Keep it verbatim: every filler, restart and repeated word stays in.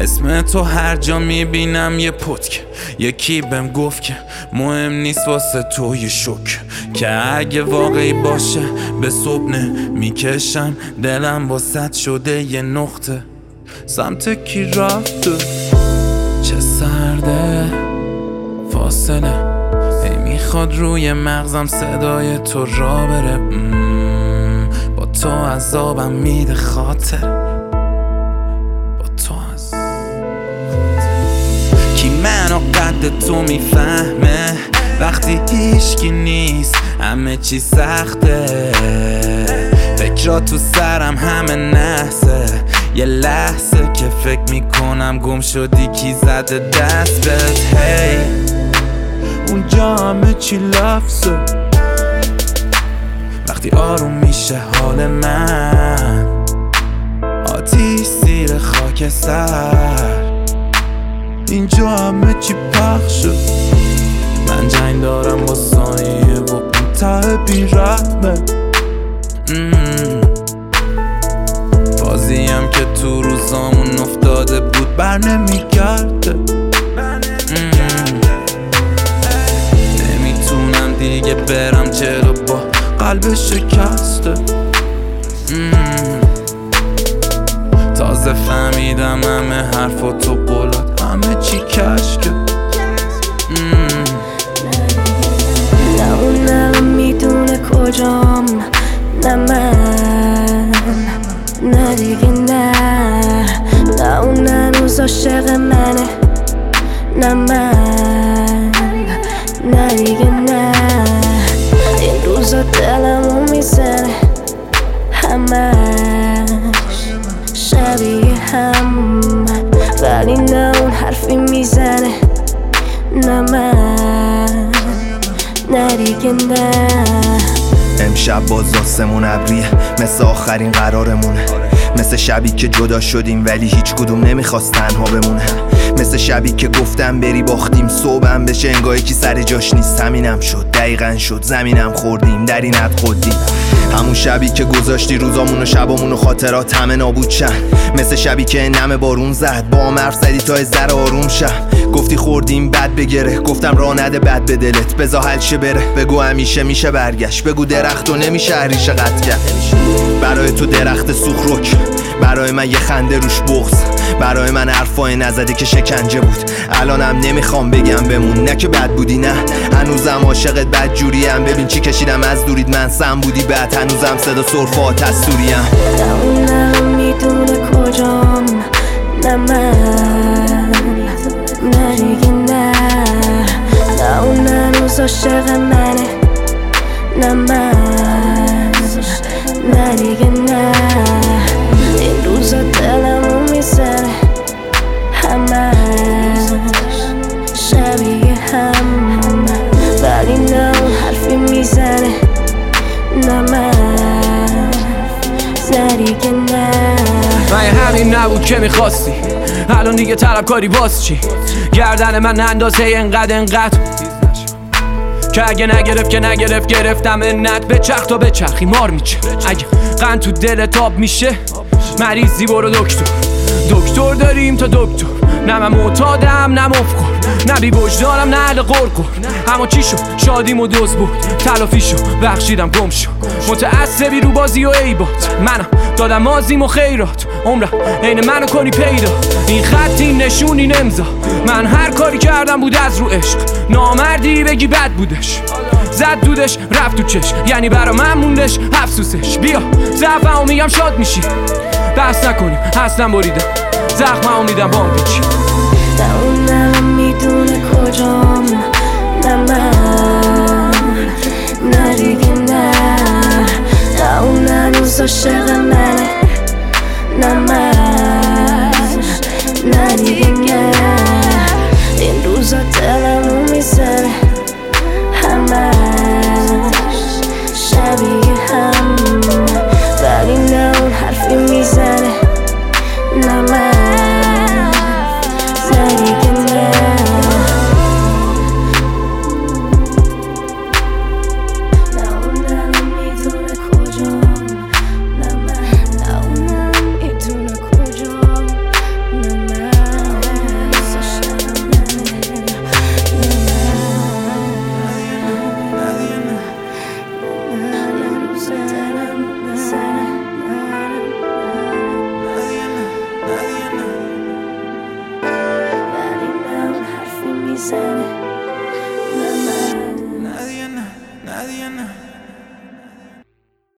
اسم تو هر جا میبینم یه پتک. یکی بهم گفت که مهم نیست واسه تو یه شک، که اگه واقعی باشه به صبح میکشم دلم واسط شده یه نقطه. سمت کی رفته چه سرده فاصله، ای میخواد روی مغزم صدای تو را بره. مم. با تو عذابم میده خاطر، با تو از کی منو قد تو میفهمه وقتی هیچکی نیست همه چی سخته. فکرها تو سرم همه نحسه، یه لحظه که فکر میکنم گم شدی کی زده دستت. هی اونجا همه چی لفظه، وقتی آروم میشه حال من آتیش زیر خاک سر. اینجا همه چی پخشه، من جنگ دارم با سایه و اون ته بیرحمه. بازیم که تو روزامون افتاده بود بر نمیگرده. نمیتونم دیگه برم جلو با قلب شکسته. تازه فهمیدم همه حرف و تو قولات همه چی کشکه. نه اون الان میدونه کجام، نه من، نه دیگه نه. نه اون هنوز عاشق منه، نه من، نه دیگه نه. این روزا دلمو میزنه همش شبیه هم، ولی نه اون حرفی میزنه، نه من، نه دیگه نه. امشب باز آسمون ابریه مثل آخرین قرارمونه، مثل شبی که جدا شدیم ولی هیچ کدوم نمیخواست تنها بمونه، مثل شبی که گفتم بری باختیم صبحم بشه انگاهی که سر جاش نیست. همینم شد دقیقاً شد زمینم خوردیم در اینت خودیم. همون شبی که گذاشتی روزامون و شبامون و خاطرات همه نابود شن، مثل شبی که نم بارون زد با هم حرف زدی تا ذره آروم شم. گفتی خوردیم بد بگره، گفتم راه نده بد به دلت، بذار حل شه بره. بگو همیشه میشه برگشت، بگو درخت و نمیشه هریشه قطع کرد. برای تو درخت سوخروک، برای من یه خنده روش بغض، برای من حرفای نزده که شکنجه بود. الانم نمیخوام بگم بمون، نه که بد بودی نه هنوزم عاشقت بد جوریم. ببین چی کشیدم از دورید من سم بودی بعد هنوزم صدا سرفات از سوریم. نه اون الان میدونه کجام، نه من، نه دیگه نه. نه اون هنوز عاشق منه، نه من، نه دیگه نه. این روزا دلمو میزنه همش شبیه هم، ولی نه اون حرفی میزنه، نه من، نه دیگه نه. من همین نبود که میخواستی، الان دیگه طلبکاری باز چی؟ گردن من اندازه انقدر انقدر که اگه نگرفت که نگرفت گرفتم منت. به چرخ تا به چرخی مار میچه، اگه قند تو دل تاب میشه مریضی برو دکتر. دکتر داریم تا دکتر، نه من معتادم نه مفکر، نه بی وجدانم نه اهل قرقر. اما چی شد شادیم و دوز بود تلافی شد بخشیدم گم شد. متعصبی رو بازی و عیبات، منم دادم مازیم و خیرات. عمرم عین منو کنی پیدا، این خط این نشون این امضا. من هر کاری کردم بود از رو عشق، نامردی بگی بد بودش. زد دودش رفت تو چش، یعنی برا من موندش افسوسش. بیا ضعفمو میگم شاد میشی، بحث نکنیم اصلا بریدم زخممو میدم بام پیچی. نه اون الان میدونه کجام، نه من، نه دیگه نه. نه اون هنوز عاشق منه، نه من، نه دیگه نه. این روزا دلمو میزنه همش شبیه هم، ولی نه اون حرفی میزنه، نه من، نه دیگه نه. میزنه